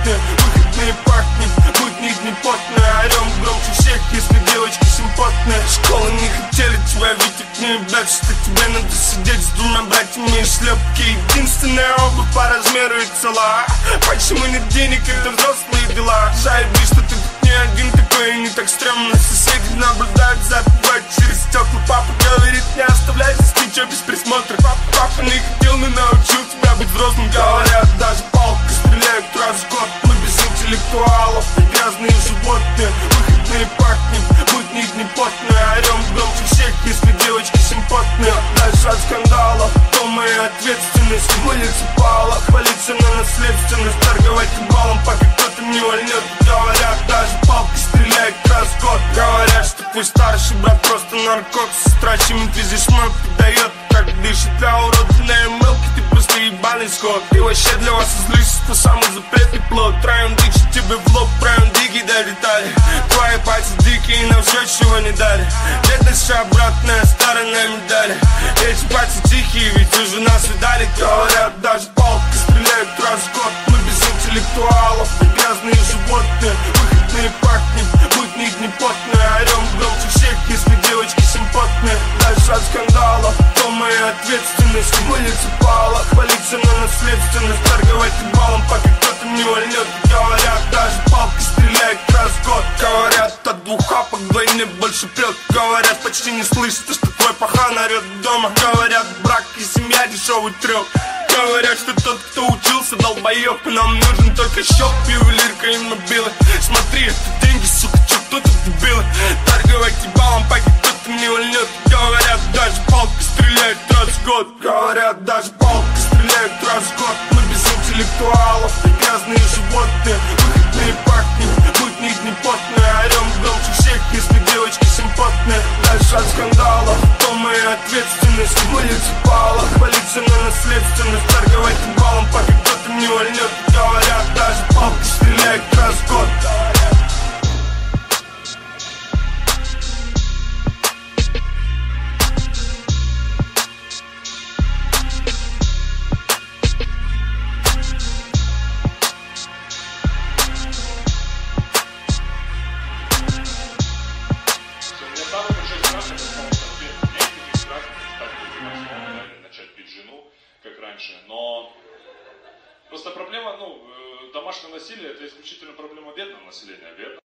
животные. Выходные пахнет, будни дни потные. Орем громче всех, если девочки симпотные. Школы не хотели тебя видеть, не блядь, что тебе надо сидеть с двумя братьями и шлепки. Единственная обувь по размеру и цела. Почему нет денег, это взрослые дела. Заебись, что ты тут не один такой и не так стрёмно. Соседи наблюдают за тобой через стекла. Папа говорит, не оставляй здесь ничего без присмотра. Папа не хотел, но научил тебя быть взрослым. Говорят, даже палкой стреляют раз в год. Мы без интеллектуалов и грязные животные. Выходные пахнем, будни дни потные. Орем громче всех, если девочки симпотные. Дальше от скандалов, то моя ответственность. Улица пала, хвалиться на наследственность. Торговать балом, пока кто-то не вольнет. Говорят, даже палкой стреляют раз в год. Говорят, что твой старший брат просто наркот. Сестра чему-то везешь мной подает. Как дышит для урода, для мелки, ты просто ебаный скот. И вообще для вас излишество самый запретный плод. Троем дичь тебе в лоб, троем дикий до детали. Твои пальцы дикие, нам все чего не дали. Бедность обратная сторона медали. Эти пальцы тихие, ведь уже нас видали. Говорят, даже палкой стреляют раз в год. Мы без интеллектуалов и грязные животные. Выходные пахнем, будни дни потные. Орем громче всех, если девочки симпотные. Дальше от скандала, то моя ответственность. Улица пала, хвалиться на наследственность. Торговать балом, пока кто-то не вольнет. Говорят, даже палкой стреляют раз в год. Говорят, от двух хапок вдвойне больше прет. Говорят, почти не слышится, что твой пахан орет дома. Говорят, брак и семья дешевый трёп. Говорят, что тот, кто учился, долбоёб. И нам нужен только счёт, ювелирка и мобилы. Смотри, это деньги, сука, чё кто тут дебилы? Торговать балом, пока кто-то не вольнет. Говорят, даже палкой стреляют раз в год. Говорят, даже палкой стреляют раз в год. Мы без интеллектуалов и грязные животные. Выходные пахнем, будни дни потные. Орем громче всех, если девочки симпотные. Дальше от скандалов, то моя ответственность. Улица пала, хвалиться на наследственность. Торговать балом, пока кто-то не вольнет. Говорят, даже палкой стреляют раз в год. Как раньше, но просто проблема, домашнее насилие — это исключительно проблема бедного населения, верно?